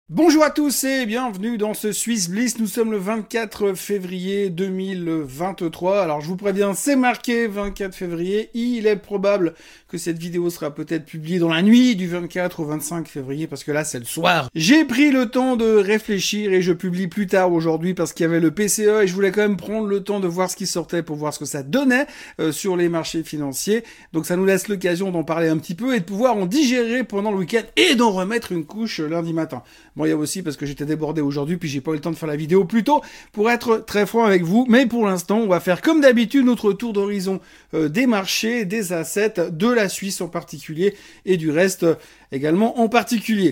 Bonjour à tous et bienvenue dans ce Swiss Bliss. Nous sommes le 24 février 2023. Alors je vous préviens, c'est marqué 24 février. Il est probable que cette vidéo sera peut-être publiée dans la nuit du 24 au 25 février parce que là c'est le soir. J'ai pris le temps de réfléchir et je publie plus tard aujourd'hui parce qu'il y avait le PCE et je voulais quand même prendre le temps de voir ce qui sortait pour voir ce que ça donnait sur les marchés financiers. Donc ça nous laisse l'occasion d'en parler un petit peu et de pouvoir en digérer pendant le week-end et d'en remettre une couche lundi matin. Bon, il y a aussi parce que j'étais débordé aujourd'hui, puis j'ai pas eu le temps de faire la vidéo plus tôt, pour être très franc avec vous. Mais pour l'instant, on va faire comme d'habitude notre tour d'horizon des marchés, des assets, de la Suisse en particulier, et du reste également en particulier.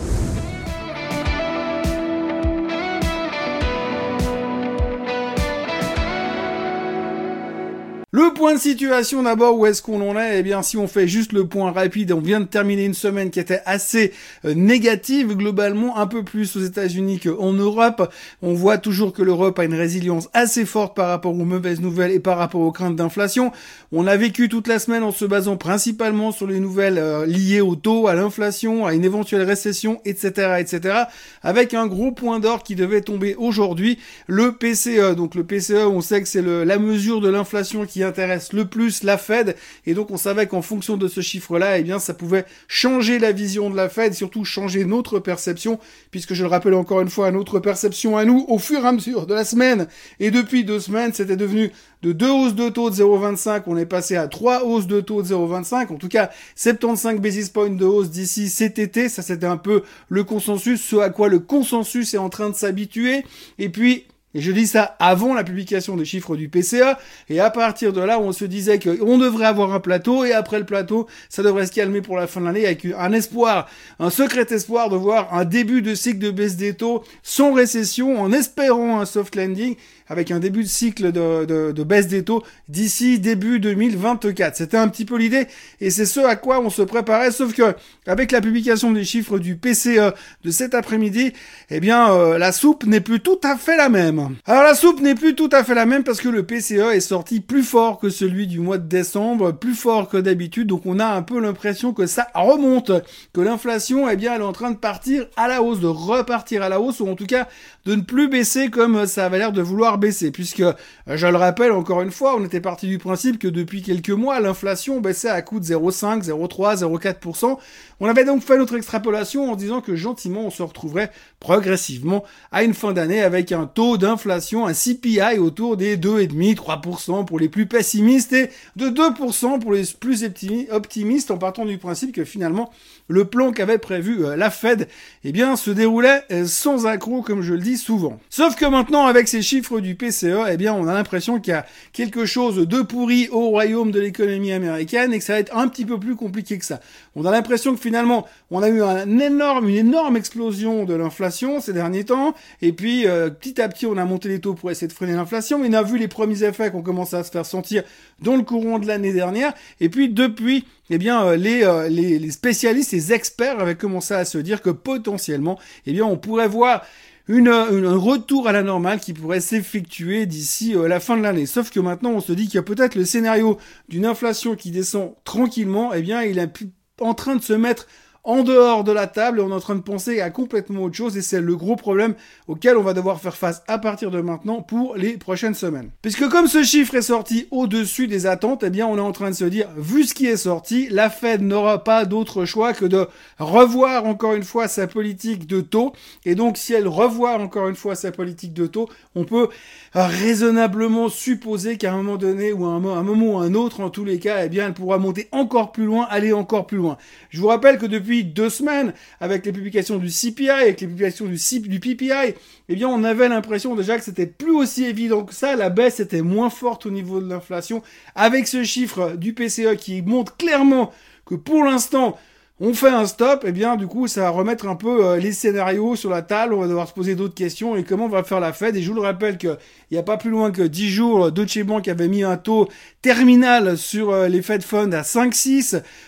Le point de situation d'abord, où est-ce qu'on en est? Eh bien, si on fait juste le point rapide, on vient de terminer une semaine qui était assez négative, globalement, un peu plus aux États-Unis qu'en Europe. On voit toujours que l'Europe a une résilience assez forte par rapport aux mauvaises nouvelles et par rapport aux craintes d'inflation. On a vécu toute la semaine en se basant principalement sur les nouvelles liées au taux, à l'inflation, à une éventuelle récession, etc., etc., avec un gros point d'or qui devait tomber aujourd'hui, le PCE. Donc le PCE, on sait que c'est la mesure de l'inflation qui intéresse le plus la Fed, et donc on savait qu'en fonction de ce chiffre-là, eh bien ça pouvait changer la vision de la Fed, surtout changer notre perception, puisque je le rappelle encore une fois, notre perception à nous, au fur et à mesure de la semaine, et depuis 2 semaines, c'était devenu de 2 hausses de taux de 0,25, on est passé à 3 hausses de taux de 0,25, en tout cas 75 basis points de hausse d'ici cet été, ça c'était un peu le consensus, ce à quoi le consensus est en train de s'habituer, et puis... Et je dis ça avant la publication des chiffres du PCE, et à partir de là, on se disait qu'on devrait avoir un plateau, et après le plateau, ça devrait se calmer pour la fin de l'année, avec un espoir, un secret espoir de voir un début de cycle de baisse des taux sans récession, en espérant un soft landing, avec un début de cycle de baisse des taux d'ici début 2024. C'était un petit peu l'idée, et c'est ce à quoi on se préparait, sauf que, avec la publication des chiffres du PCE de cet après-midi, eh bien, la soupe n'est plus tout à fait la même. Alors la soupe n'est plus tout à fait la même parce que le PCE est sorti plus fort que celui du mois de décembre, plus fort que d'habitude, donc on a un peu l'impression que ça remonte, que l'inflation, eh bien, elle est en train de partir à la hausse, de repartir à la hausse, ou en tout cas de ne plus baisser comme ça avait l'air de vouloir baisser, puisque, je le rappelle encore une fois, on était parti du principe que depuis quelques mois, l'inflation baissait à coût de 0,5, 0,3, 0,4%. On avait donc fait notre extrapolation en disant que gentiment on se retrouverait progressivement à une fin d'année avec un taux d'inflation, un CPI autour des 2,5, 3% pour les plus pessimistes et de 2% pour les plus optimistes, en partant du principe que finalement le plan qu'avait prévu la Fed, eh bien, se déroulait sans accroc, comme je le dis souvent. Sauf que maintenant, avec ces chiffres du PCE, eh bien, on a l'impression qu'il y a quelque chose de pourri au royaume de l'économie américaine et que ça va être un petit peu plus compliqué que ça. On a l'impression que finalement, on a eu une énorme explosion de l'inflation ces derniers temps, et puis petit à petit, on a monté les taux pour essayer de freiner l'inflation, mais on a vu les premiers effets qu'on commençait à se faire sentir dans le courant de l'année dernière, et puis depuis, eh bien, les spécialistes, les experts avaient commencé à se dire que potentiellement, eh bien, on pourrait voir un retour à la normale qui pourrait s'effectuer d'ici la fin de l'année. Sauf que maintenant, on se dit qu'il y a peut-être le scénario d'une inflation qui descend tranquillement, eh bien, il est en train de se mettre en dehors de la table, et on est en train de penser à complètement autre chose, et c'est le gros problème auquel on va devoir faire face à partir de maintenant pour les prochaines semaines. Puisque comme ce chiffre est sorti au-dessus des attentes, eh bien on est en train de se dire, vu ce qui est sorti, la Fed n'aura pas d'autre choix que de revoir encore une fois sa politique de taux, et donc si elle revoit encore une fois sa politique de taux, on peut raisonnablement supposer qu'à un moment donné, ou à un moment ou à un autre, en tous les cas, eh bien elle pourra monter encore plus loin, aller encore plus loin. Je vous rappelle que depuis 2 semaines, avec les publications du CPI, avec les publications du PPI, eh bien, on avait l'impression déjà que c'était plus aussi évident que ça, la baisse était moins forte au niveau de l'inflation, avec ce chiffre du PCE qui montre clairement que pour l'instant, on fait un stop, et bien du coup ça va remettre un peu les scénarios sur la table, on va devoir se poser d'autres questions, et comment va faire la Fed, et je vous le rappelle que il n'y a pas plus loin que 10 jours, Deutsche Bank avait mis un taux terminal sur les Fed Funds à 5,6,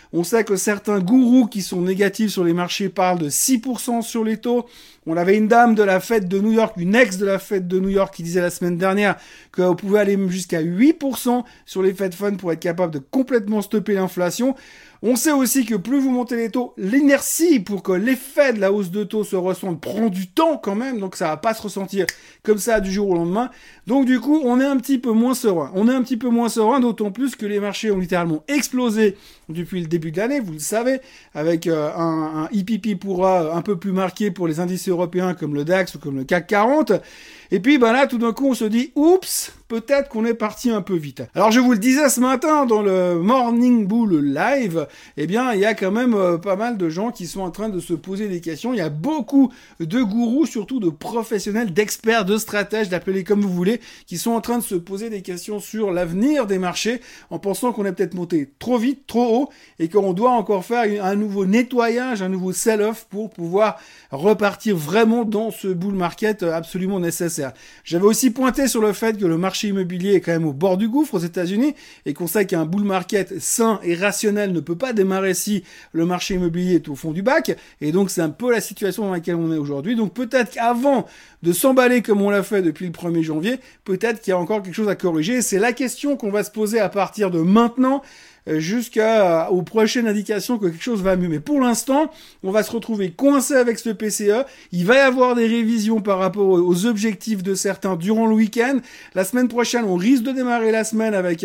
On sait que certains gourous qui sont négatifs sur les marchés parlent de 6% sur les taux. On avait une dame de la Fed de New York, une ex de la Fed de New York qui disait la semaine dernière qu'on pouvait aller jusqu'à 8% sur les Fed Funds pour être capable de complètement stopper l'inflation. On sait aussi que plus vous montez les taux, l'inertie pour que l'effet de la hausse de taux se ressente prend du temps quand même, donc ça va pas se ressentir comme ça du jour au lendemain. Donc du coup, on est un petit peu moins serein. On est un petit peu moins serein, d'autant plus que les marchés ont littéralement explosé depuis le début de l'année, vous le savez, avec un IPP pourra un peu plus marqué pour les indices européens comme le DAX ou comme le CAC 40. Et puis là, tout d'un coup, on se dit, oups, peut-être qu'on est parti un peu vite. Alors je vous le disais ce matin dans le Morning Bull Live, eh bien, il y a quand même pas mal de gens qui sont en train de se poser des questions. Il y a beaucoup de gourous, surtout de professionnels, d'experts, de stratèges, d'appelez-les comme vous voulez, qui sont en train de se poser des questions sur l'avenir des marchés en pensant qu'on est peut-être monté trop vite, trop haut et qu'on doit encore faire un nouveau nettoyage, un nouveau sell-off pour pouvoir repartir vraiment dans ce bull market absolument nécessaire. J'avais aussi pointé sur le fait que le marché immobilier est quand même au bord du gouffre aux États-Unis et qu'on sait qu'un bull market sain et rationnel ne peut pas démarrer si le marché immobilier est au fond du bac. Et donc c'est un peu la situation dans laquelle on est aujourd'hui. Donc peut-être qu'avant de s'emballer comme on l'a fait depuis le 1er janvier, peut-être qu'il y a encore quelque chose à corriger. Et c'est la question qu'on va se poser à partir de maintenant jusqu'aux prochaines indications que quelque chose va mieux. Mais pour l'instant, on va se retrouver coincé avec ce PCE. Il va y avoir des révisions par rapport aux objectifs de certains durant le week-end. La semaine prochaine, on risque de démarrer la semaine avec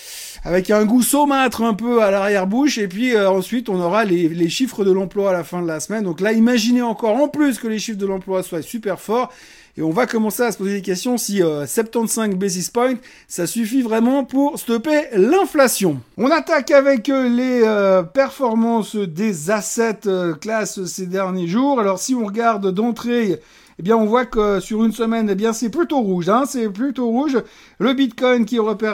un goût saumâtre un peu à l'arrière-bouche, et puis ensuite on aura les chiffres de l'emploi à la fin de la semaine. Donc là, imaginez encore en plus que les chiffres de l'emploi soient super forts, et on va commencer à se poser des questions si 75 basis points, ça suffit vraiment pour stopper l'inflation. On attaque avec les performances des assets classes ces derniers jours. Alors si on regarde d'entrée, eh bien, on voit que sur une semaine, eh bien, c'est plutôt rouge, hein, c'est plutôt rouge. Le Bitcoin qui repère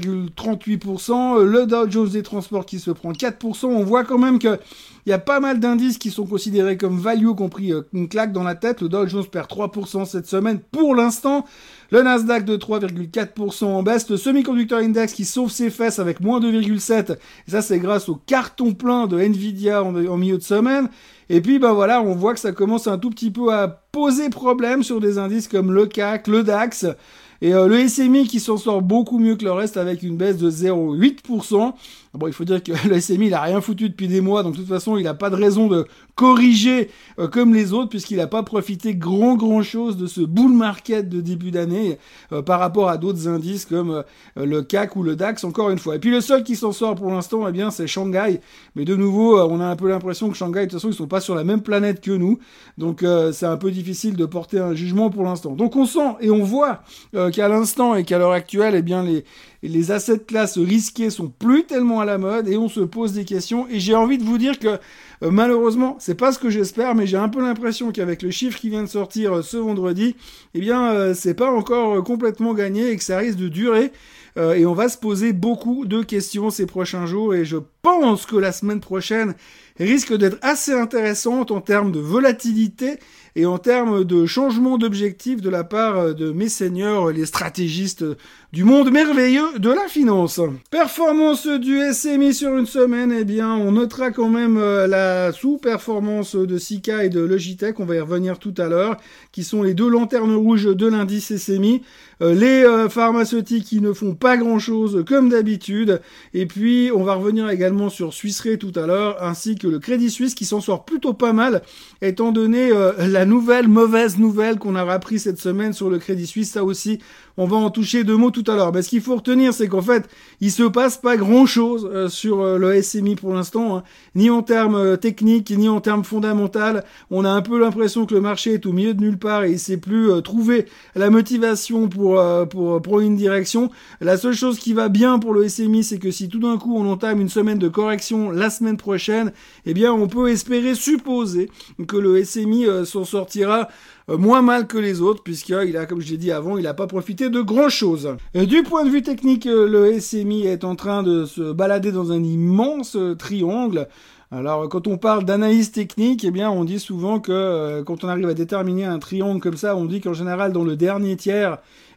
5,38%, le Dow Jones des transports qui se prend 4%. On voit quand même que il y a pas mal d'indices qui sont considérés comme value, qui ont pris une claque dans la tête. Le Dow Jones perd 3% cette semaine pour l'instant. Le Nasdaq de 3,4% en baisse. Le Semiconductor Index qui sauve ses fesses avec moins 2,7%. Et ça, c'est grâce au carton plein de Nvidia en milieu de semaine. Et puis, voilà, on voit que ça commence un tout petit peu à poser problème sur des indices comme le CAC, le DAX. Et le SMI qui s'en sort beaucoup mieux que le reste avec une baisse de 0,8%. Bon, il faut dire que le SMI, il a rien foutu depuis des mois, donc de toute façon, il n'a pas de raison de corriger comme les autres, puisqu'il n'a pas profité grand chose de ce bull market de début d'année par rapport à d'autres indices comme le CAC ou le DAX, encore une fois. Et puis le seul qui s'en sort pour l'instant, eh bien, c'est Shanghai. Mais de nouveau, on a un peu l'impression que Shanghai, de toute façon, ils sont pas sur la même planète que nous, donc c'est un peu difficile de porter un jugement pour l'instant. Donc on sent et on voit qu'à l'instant et qu'à l'heure actuelle, eh bien, les assets de classe risqués sont plus tellement à la mode et on se pose des questions. Et j'ai envie de vous dire que malheureusement, c'est pas ce que j'espère, mais j'ai un peu l'impression qu'avec le chiffre qui vient de sortir ce vendredi, eh bien, c'est pas encore complètement gagné et que ça risque de durer. Et on va se poser beaucoup de questions ces prochains jours et je pense que la semaine prochaine risque d'être assez intéressante en termes de volatilité et en termes de changement d'objectif de la part de mes seigneurs, les stratégistes du monde merveilleux de la finance. Performance du SMI sur une semaine, eh bien, on notera quand même la sous-performance de Sika et de Logitech, on va y revenir tout à l'heure, qui sont les deux lanternes rouges de l'indice SMI. Les pharmaceutiques qui ne font pas grand-chose comme d'habitude. Et puis, on va revenir également sur Swiss Re tout à l'heure, ainsi que le Crédit Suisse qui s'en sort plutôt pas mal, étant donné la mauvaise nouvelle qu'on a appris cette semaine sur le Crédit Suisse. Ça aussi, on va en toucher deux mots tout à l'heure. Mais ce qu'il faut retenir, c'est qu'en fait, il se passe pas grand-chose sur le SMI pour l'instant, hein. Ni en termes techniques, ni en termes fondamentaux. On a un peu l'impression que le marché est au milieu de nulle part et il sait plus trouver la motivation pour une direction. La seule chose qui va bien pour le SMI, c'est que si tout d'un coup on entame une semaine de correction la semaine prochaine, eh bien on peut supposer que le SMI s'en sortira moins mal que les autres, puisqu'il a, comme je l'ai dit avant, il n'a pas profité de grand-chose. Du point de vue technique, le SMI est en train de se balader dans un immense triangle. Alors, quand on parle d'analyse technique, eh bien, on dit souvent que quand on arrive à déterminer un triangle comme ça, on dit qu'en général, dans le dernier tiers,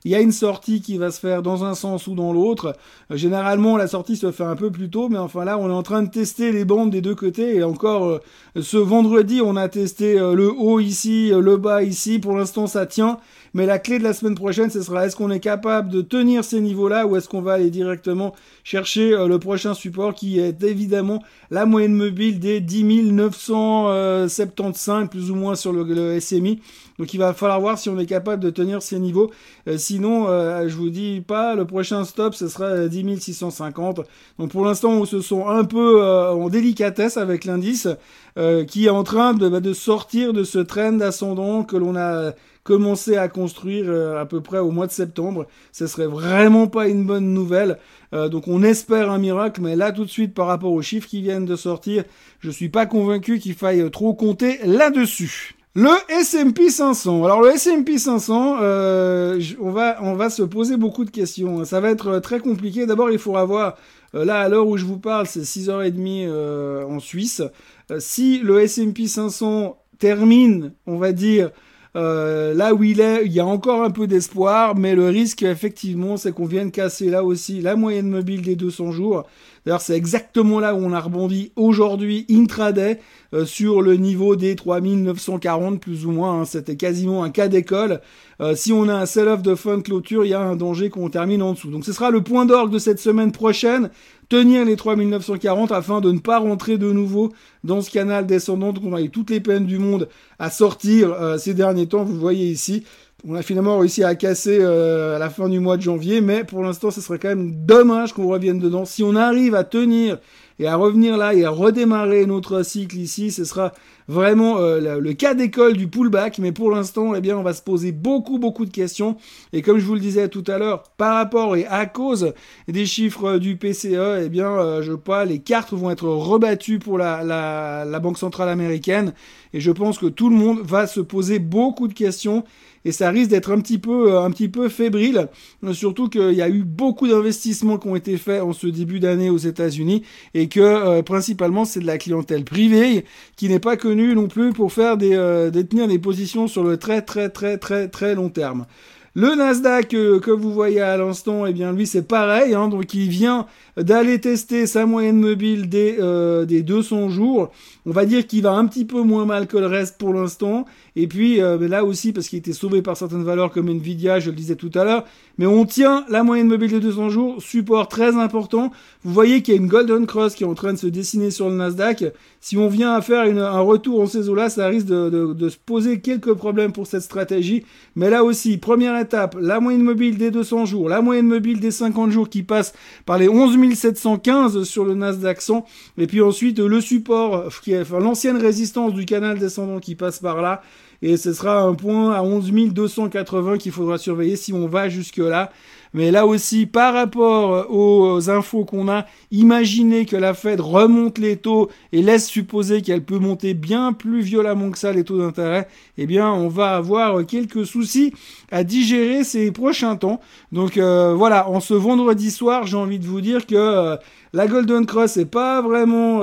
il y a une sortie qui va se faire dans un sens ou dans l'autre. Généralement, la sortie se fait un peu plus tôt, mais enfin là, on est en train de tester les bandes des deux côtés. Et encore, ce vendredi, on a testé le haut ici, le bas ici. Pour l'instant, ça tient. Mais la clé de la semaine prochaine, ce sera est-ce qu'on est capable de tenir ces niveaux-là ou est-ce qu'on va aller directement chercher le prochain support qui est évidemment la moyenne mobile des 10 975 plus ou moins sur le SMI. Donc il va falloir voir si on est capable de tenir ces niveaux. Sinon, je vous dis pas, le prochain stop, ce sera 10 650. Donc pour l'instant, on se sent un peu en délicatesse avec l'indice qui est en train de sortir de ce trend ascendant que l'on a commencé à construire à peu près au mois de septembre. Ce serait vraiment pas une bonne nouvelle. Donc on espère un miracle, mais là tout de suite par rapport aux chiffres qui viennent de sortir, je suis pas convaincu qu'il faille trop compter là-dessus. Le S&P 500. Alors le S&P 500, on va se poser beaucoup de questions. Ça va être très compliqué. D'abord, il faudra voir, là à l'heure où je vous parle, c'est 6h30 en Suisse. Si le S&P 500 termine, on va dire, là où il y a encore un peu d'espoir, mais le risque, effectivement, c'est qu'on vienne casser là aussi la moyenne mobile des 200 jours. D'ailleurs, c'est exactement là où on a rebondi aujourd'hui, intraday, sur le niveau des 3940 plus ou moins. Hein. C'était quasiment un cas d'école. Si on a un sell-off de fin de clôture, il y a un danger qu'on termine en dessous. Donc ce sera le point d'orgue de cette semaine prochaine, tenir les 3940 afin de ne pas rentrer de nouveau dans ce canal descendant. Donc on a eu toutes les peines du monde à sortir ces derniers temps. Vous voyez ici, on a finalement réussi à casser à la fin du mois de janvier, mais pour l'instant, ce serait quand même dommage qu'on revienne dedans. Si on arrive à tenir et à revenir là et à redémarrer notre cycle ici, ce sera vraiment le cas d'école du pullback. Mais pour l'instant, eh bien, on va se poser beaucoup de questions. Et comme je vous le disais tout à l'heure, par rapport et à cause des chiffres du PCE, eh bien, je pas, les cartes vont être rebattues pour la Banque centrale américaine. Et je pense que tout le monde va se poser beaucoup de questions. Et ça risque d'être un petit peu fébrile, surtout qu'il y a eu beaucoup d'investissements qui ont été faits en ce début d'année aux États-Unis et que principalement c'est de la clientèle privée qui n'est pas connue non plus pour faire détenir des positions sur le très long terme. Le Nasdaq que vous voyez à l'instant, eh bien lui c'est pareil, hein, donc il vient d'aller tester sa moyenne mobile des 200 jours. On va dire qu'il va un petit peu moins mal que le reste pour l'instant. Et puis là aussi, parce qu'il était sauvé par certaines valeurs comme Nvidia, je le disais tout à l'heure, mais on tient la moyenne mobile des 200 jours, support très important. Vous voyez qu'il y a une Golden Cross qui est en train de se dessiner sur le Nasdaq. Si on vient à faire un retour en ces eaux-là, ça risque de se poser quelques problèmes pour cette stratégie. Mais là aussi, première étape, la moyenne mobile des 200 jours, la moyenne mobile des 50 jours qui passe par les 11 715 sur le Nasdaq 100, et puis ensuite le support, l'ancienne résistance du canal descendant qui passe par là, et ce sera un point à 11 280 qu'il faudra surveiller si on va jusque là. Mais là aussi, par rapport aux infos qu'on a, imaginez que la Fed remonte les taux et laisse supposer qu'elle peut monter bien plus violemment que ça les taux d'intérêt, eh bien on va avoir quelques soucis à digérer ces prochains temps. Donc voilà, en ce vendredi soir, j'ai envie de vous dire que la Golden Cross est pas vraiment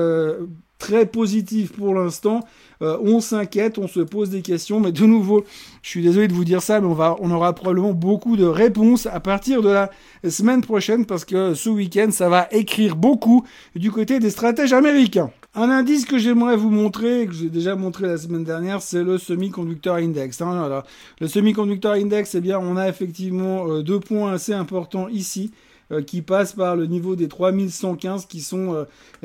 très positive pour l'instant. On s'inquiète, on se pose des questions, mais de nouveau, je suis désolé de vous dire ça, mais on aura probablement beaucoup de réponses à partir de la semaine prochaine, parce que ce week-end, ça va écrire beaucoup du côté des stratèges américains. Un indice que j'aimerais vous montrer, que j'ai déjà montré la semaine dernière, c'est le Semiconductor Index. Hein, voilà. Le Semiconductor Index, eh bien, on a effectivement 2 points assez importants ici, qui passent par le niveau des 3115 qui sont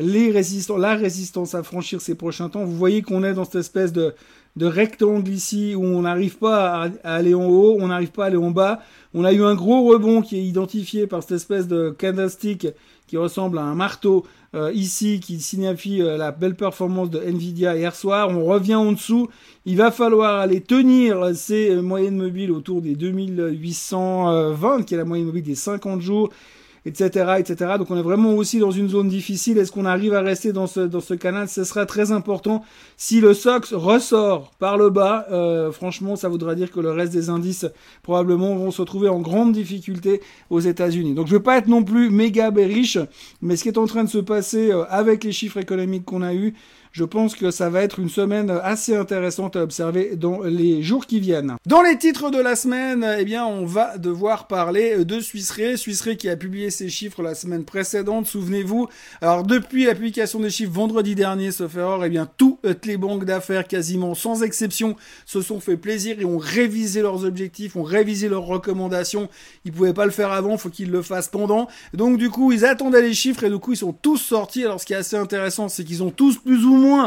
la résistance à franchir ces prochains temps. Vous voyez qu'on est dans cette espèce de rectangle ici où on n'arrive pas à aller en haut, on n'arrive pas à aller en bas. On a eu un gros rebond qui est identifié par cette espèce de candlestick qui ressemble à un marteau ici, qui signifie la belle performance de Nvidia hier soir. On revient en dessous. Il va falloir aller tenir ces moyennes mobiles autour des 2820, qui est la moyenne mobile des 50 jours, etc., etc. Donc on est vraiment aussi dans une zone difficile. Est-ce qu'on arrive à rester dans ce canal? Ce sera très important. Si le SOX ressort par le bas, franchement, ça voudra dire que le reste des indices probablement vont se trouver en grande difficulté aux États-Unis. Donc je veux pas être non plus méga bearish, mais ce qui est en train de se passer avec les chiffres économiques qu'on a eus, Je pense que ça va être une semaine assez intéressante à observer dans les jours qui viennent. Dans les titres de la semaine, eh bien, on va devoir parler de Swiss Re. Swiss Re qui a publié ses chiffres la semaine précédente, souvenez-vous. Alors, depuis la publication des chiffres vendredi dernier, sauf erreur, eh bien, toutes les banques d'affaires, quasiment sans exception, se sont fait plaisir et ont révisé leurs objectifs, ont révisé leurs recommandations. Ils pouvaient pas le faire avant, faut qu'ils le fassent pendant. Donc, du coup, ils attendaient les chiffres et du coup, ils sont tous sortis. Alors, ce qui est assez intéressant, c'est qu'ils ont tous plus ou moins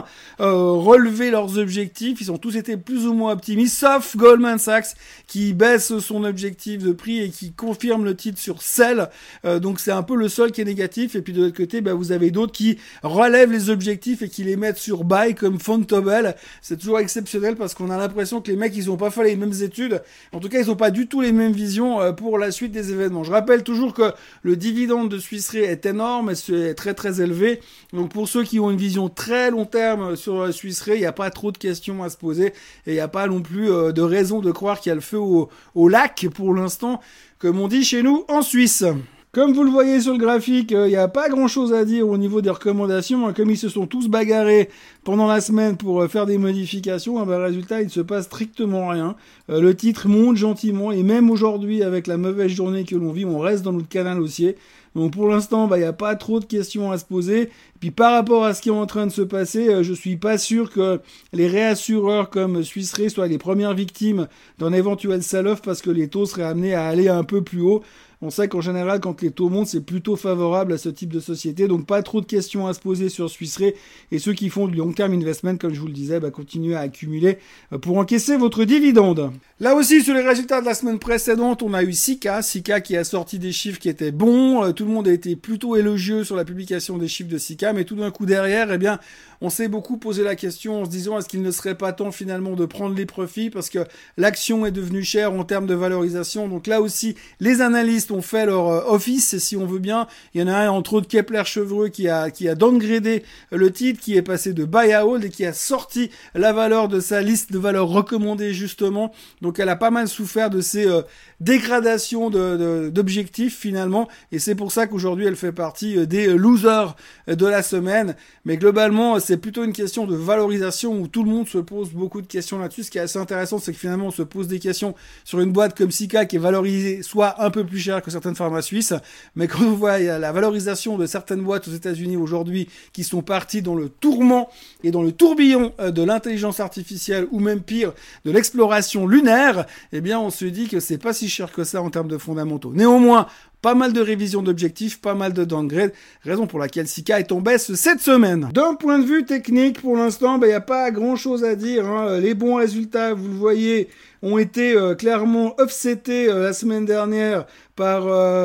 relevé leurs objectifs. Ils ont tous été plus ou moins optimistes, sauf Goldman Sachs qui baisse son objectif de prix et qui confirme le titre sur sell. Donc, c'est un peu le seul qui est négatif. Et puis, de l'autre côté, vous avez d'autres qui relèvent les objectifs et qui les mettent sur buy comme Fontobel. C'est toujours exceptionnel parce qu'on a l'impression que les mecs, ils ont pas fait les mêmes études. En tout cas, ils ont pas du tout les mêmes visions pour la suite des événements. Je rappelle toujours que le dividende de Swiss Re est énorme et c'est très très élevé. Donc pour ceux qui ont une vision très long terme sur Swiss Re, il n'y a pas trop de questions à se poser et il n'y a pas non plus de raison de croire qu'il y a le feu au lac pour l'instant, comme on dit chez nous en Suisse. Comme vous le voyez sur le graphique, il n'y a pas grand-chose à dire au niveau des recommandations. Comme ils se sont tous bagarrés pendant la semaine pour faire des modifications, résultat, il ne se passe strictement rien. Le titre monte gentiment et même aujourd'hui, avec la mauvaise journée que l'on vit, on reste dans notre canal haussier. Donc pour l'instant, il n'y a pas trop de questions à se poser. Et puis par rapport à ce qui est en train de se passer, je suis pas sûr que les réassureurs comme Swiss Re soient les premières victimes d'un éventuel sell-off parce que les taux seraient amenés à aller un peu plus haut. On sait qu'en général, quand les taux montent, c'est plutôt favorable à ce type de société. Donc, pas trop de questions à se poser sur Swiss Re. Et ceux qui font du long-term investment, comme je vous le disais, continuez à accumuler pour encaisser votre dividende. Là aussi, sur les résultats de la semaine précédente, on a eu Sika qui a sorti des chiffres qui étaient bons. Tout le monde a été plutôt élogieux sur la publication des chiffres de Sika. Mais tout d'un coup derrière, on s'est beaucoup posé la question en se disant est-ce qu'il ne serait pas temps finalement de prendre les profits parce que l'action est devenue chère en termes de valorisation. Donc là aussi, les analystes ont fait leur office, si on veut bien. Il y en a un, entre autres, Kepler Chevreux, qui a downgradé le titre, qui est passé de buy à hold et qui a sorti la valeur de sa liste de valeurs recommandées, justement. Donc, elle a pas mal souffert de ces dégradations d'objectifs, finalement. Et c'est pour ça qu'aujourd'hui, elle fait partie des losers de la semaine. Mais globalement, c'est plutôt une question de valorisation où tout le monde se pose beaucoup de questions là-dessus. Ce qui est assez intéressant, c'est que finalement, on se pose des questions sur une boîte comme Sika qui est valorisée soit un peu plus cher que certaines pharma suisses, mais quand on voit la valorisation de certaines boîtes aux États-Unis aujourd'hui qui sont parties dans le tourment et dans le tourbillon de l'intelligence artificielle ou même pire de l'exploration lunaire, eh bien on se dit que c'est pas si cher que ça en termes de fondamentaux. Néanmoins, pas mal de révisions d'objectifs, pas mal de downgrade, raison pour laquelle Sika est en baisse cette semaine. D'un point de vue technique, pour l'instant, il n'y a pas grand-chose à dire. Les bons résultats, vous le voyez, ont été clairement offsetés la semaine dernière par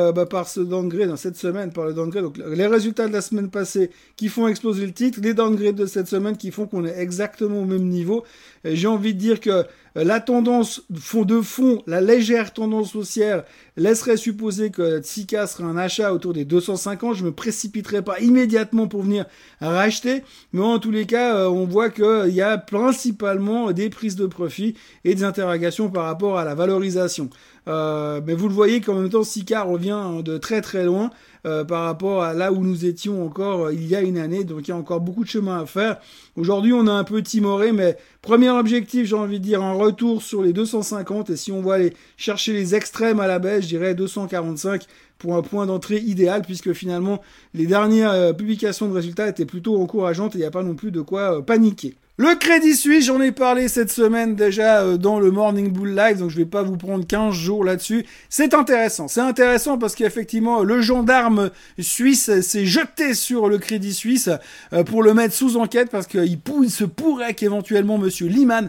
ce downgrade, cette semaine par le downgrade. Donc les résultats de la semaine passée qui font exploser le titre, les downgrades de cette semaine qui font qu'on est exactement au même niveau. Et j'ai envie de dire que la tendance de fond, la légère tendance haussière laisserait supposer que Sika serait un achat autour des 250. Je me précipiterai pas immédiatement pour venir racheter, mais en tous les cas, on voit qu'il y a principalement des prises de profit et des interrogations par rapport à la valorisation. Mais vous le voyez qu'en même temps, Sika revient de très très loin par rapport à là où nous étions encore il y a une année. Donc il y a encore beaucoup de chemin à faire. Aujourd'hui, on a un peu timoré, mais premier objectif, j'ai envie de dire un retour sur les 250. Et si on va aller chercher les extrêmes à la baisse, je dirais 245 pour un point d'entrée idéal, puisque finalement, les dernières publications de résultats étaient plutôt encourageantes et il n'y a pas non plus de quoi paniquer. Le Crédit Suisse, j'en ai parlé cette semaine déjà dans le Morning Bull Live, donc je vais pas vous prendre 15 jours là-dessus. C'est intéressant parce qu'effectivement, le gendarme suisse s'est jeté sur le Crédit Suisse pour le mettre sous enquête parce qu'il se pourrait qu'éventuellement Monsieur Lehman,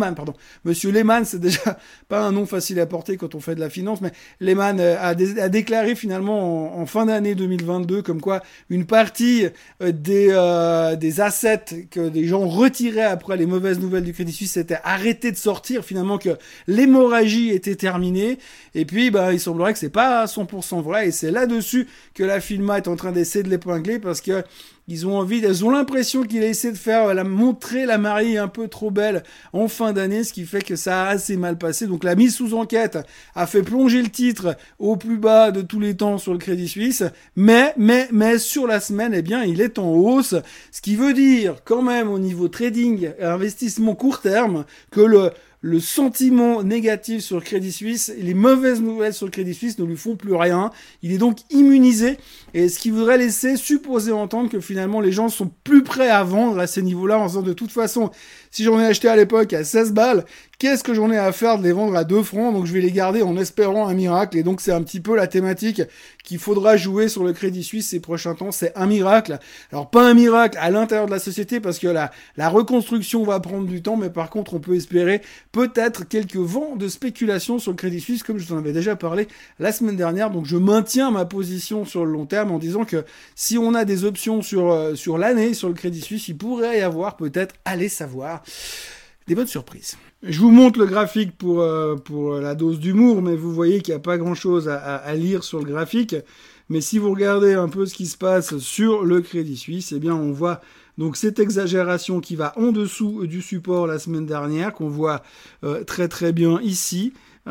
c'est déjà pas un nom facile à porter quand on fait de la finance, mais Lehman a déclaré finalement en fin d'année 2022 comme quoi une partie des assets que des gens retiraient après les mauvaises nouvelles du Crédit Suisse, c'était arrêté de sortir, finalement que l'hémorragie était terminée. Et puis, il semblerait que c'est pas à 100% vrai. Et c'est là-dessus que la FINMA est en train d'essayer de l'épingler parce que Elles ont l'impression qu'il a essayé de faire montrer la mariée un peu trop belle en fin d'année, ce qui fait que ça a assez mal passé. Donc la mise sous enquête a fait plonger le titre au plus bas de tous les temps sur le Crédit Suisse, mais sur la semaine, eh bien, il est en hausse, ce qui veut dire quand même au niveau trading, investissement court terme, que le sentiment négatif sur le Crédit Suisse et les mauvaises nouvelles sur le Crédit Suisse ne lui font plus rien. Il est donc immunisé, et ce qui voudrait laisser supposer entendre que finalement les gens sont plus prêts à vendre à ces niveaux-là en disant de toute façon, si j'en ai acheté à l'époque à 16 balles, qu'est-ce que j'en ai à faire de les vendre à 2 francs, donc je vais les garder en espérant un miracle. Et donc c'est un petit peu la thématique qu'il faudra jouer sur le Crédit Suisse ces prochains temps, c'est un miracle. Alors pas un miracle à l'intérieur de la société parce que la reconstruction va prendre du temps, mais par contre on peut espérer peut-être quelques vents de spéculation sur le Crédit Suisse, comme je vous en avais déjà parlé la semaine dernière. Donc je maintiens ma position sur le long terme en disant que si on a des options sur l'année sur le Crédit Suisse, il pourrait y avoir peut-être, allez savoir, des bonnes surprises. Je vous montre le graphique pour la dose d'humour, mais vous voyez qu'il n'y a pas grand-chose à lire sur le graphique. Mais si vous regardez un peu ce qui se passe sur le Crédit Suisse, eh bien on voit donc cette exagération qui va en dessous du support la semaine dernière, qu'on voit très très bien ici,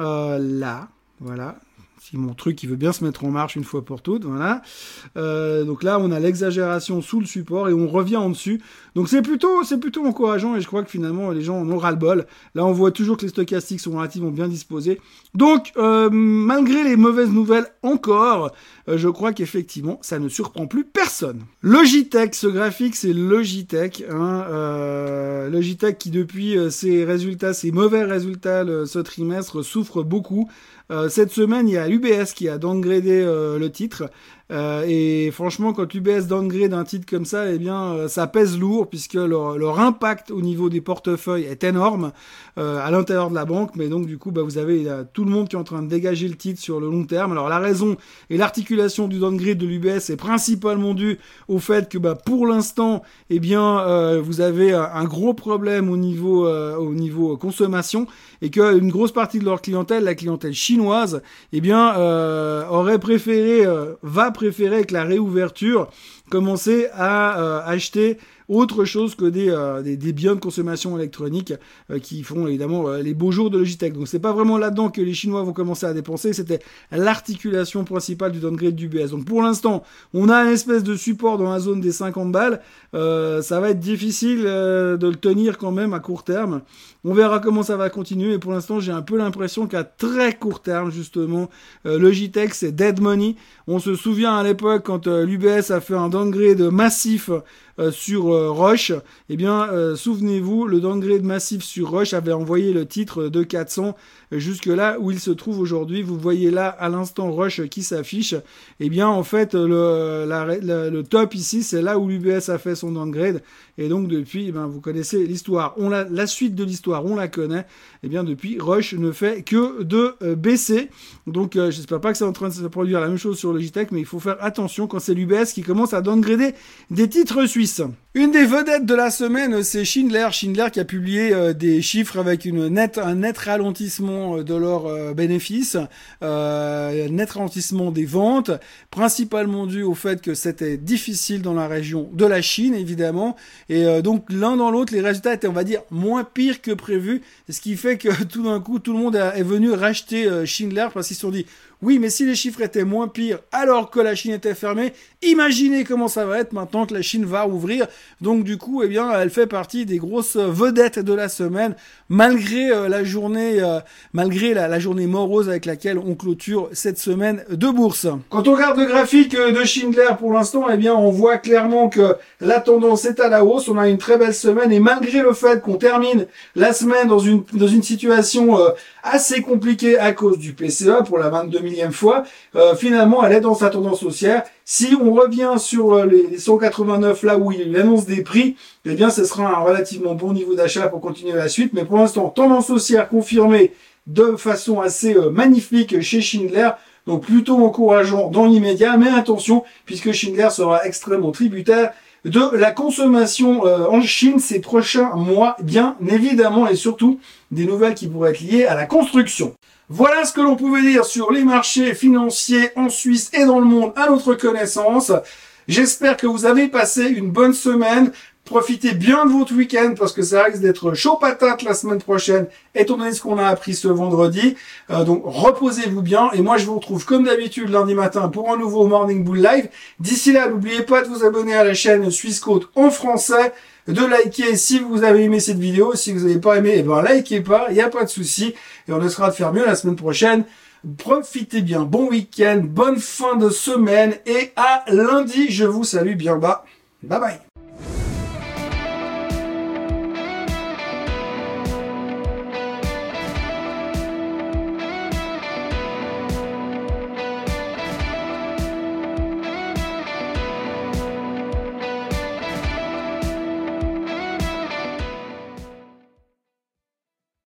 là, voilà. Si mon truc il veut bien se mettre en marche une fois pour toutes, voilà. Donc là on a l'exagération sous le support et on revient en dessus. Donc c'est plutôt encourageant, et je crois que finalement les gens en ont ras-le-bol. Là on voit toujours que les stochastiques sont relativement bien disposés. Donc malgré les mauvaises nouvelles encore, je crois qu'effectivement ça ne surprend plus personne. Logitech, ce graphique c'est Logitech, Logitech qui depuis ses mauvais résultats ce trimestre souffre beaucoup. Cette semaine, il y a l'UBS qui a downgradé le titre. Et franchement, quand l'UBS downgrade un titre comme ça, eh bien, ça pèse lourd puisque leur impact au niveau des portefeuilles est énorme à l'intérieur de la banque. Mais donc, du coup, vous avez tout le monde qui est en train de dégager le titre sur le long terme. Alors, la raison et l'articulation du downgrade de l'UBS est principalement due au fait que, pour l'instant, eh bien, vous avez un gros problème au niveau consommation, et qu'une grosse partie de leur clientèle, la clientèle chinoise, eh bien, va préférer avec la réouverture commencer à acheter autre chose que des biens de consommation électronique qui font évidemment les beaux jours de Logitech. Donc c'est pas vraiment là-dedans que les Chinois vont commencer à dépenser, c'était l'articulation principale du downgrade d'UBS. Donc pour l'instant, on a une espèce de support dans la zone des 50 balles. Ça va être difficile de le tenir quand même à court terme. On verra comment ça va continuer, et pour l'instant j'ai un peu l'impression qu'à très court terme justement, Logitech c'est dead money. On se souvient à l'époque quand l'UBS a fait un downgrade massif sur Roche, eh bien souvenez-vous, le downgrade massif sur Roche avait envoyé le titre de 400 jusque là où il se trouve aujourd'hui. Vous voyez là à l'instant Roche qui s'affiche. Eh bien en fait le top ici, c'est là où l'UBS a fait son downgrade, et donc depuis, vous connaissez l'histoire. La suite de l'histoire, on la connaît. Eh bien depuis, Roche ne fait que de baisser. Donc j'espère pas que c'est en train de se produire la même chose sur Logitech, mais il faut faire attention quand c'est l'UBS qui commence à downgrader des titres suisses. Une des vedettes de la semaine, c'est Schindler. Schindler qui a publié des chiffres avec un net ralentissement de leurs bénéfices, net ralentissement des ventes, principalement dû au fait que c'était difficile dans la région de la Chine, évidemment. Et donc l'un dans l'autre, les résultats étaient, on va dire, moins pires que prévu, ce qui fait que tout d'un coup, tout le monde est venu racheter Schindler parce qu'ils se sont dit: oui, mais si les chiffres étaient moins pires alors que la Chine était fermée, imaginez comment ça va être maintenant que la Chine va ouvrir. Donc du coup, eh bien, elle fait partie des grosses vedettes de la semaine, malgré la journée morose avec laquelle on clôture cette semaine de bourse. Quand on regarde le graphique de Schindler pour l'instant, eh bien, on voit clairement que la tendance est à la hausse. On a une très belle semaine, et malgré le fait qu'on termine la semaine dans une situation assez compliquée à cause du PCE pour la 22 millième fois, finalement, elle est dans sa tendance haussière. Si on revient sur les 189, là où il annonce des prix, eh bien, ce sera un relativement bon niveau d'achat pour continuer la suite. Mais pour l'instant, tendance haussière confirmée de façon assez magnifique chez Schindler. Donc, plutôt encourageant dans l'immédiat. Mais attention, puisque Schindler sera extrêmement tributaire de la consommation en Chine ces prochains mois, bien évidemment, et surtout des nouvelles qui pourraient être liées à la construction. Voilà ce que l'on pouvait dire sur les marchés financiers en Suisse et dans le monde à notre connaissance. J'espère que vous avez passé une bonne semaine. Profitez bien de votre week-end parce que ça risque d'être chaud patate la semaine prochaine, étant donné ce qu'on a appris ce vendredi. Donc reposez-vous bien et moi je vous retrouve comme d'habitude lundi matin pour un nouveau Morning Bull Live. D'ici là, n'oubliez pas de vous abonner à la chaîne Swissquote en français, de liker si vous avez aimé cette vidéo. Si vous n'avez pas aimé, eh ben likez pas, il n'y a pas de souci et on essaiera de faire mieux la semaine prochaine. Profitez bien, bon week-end, bonne fin de semaine et à lundi. Je vous salue bien bas. Bye bye.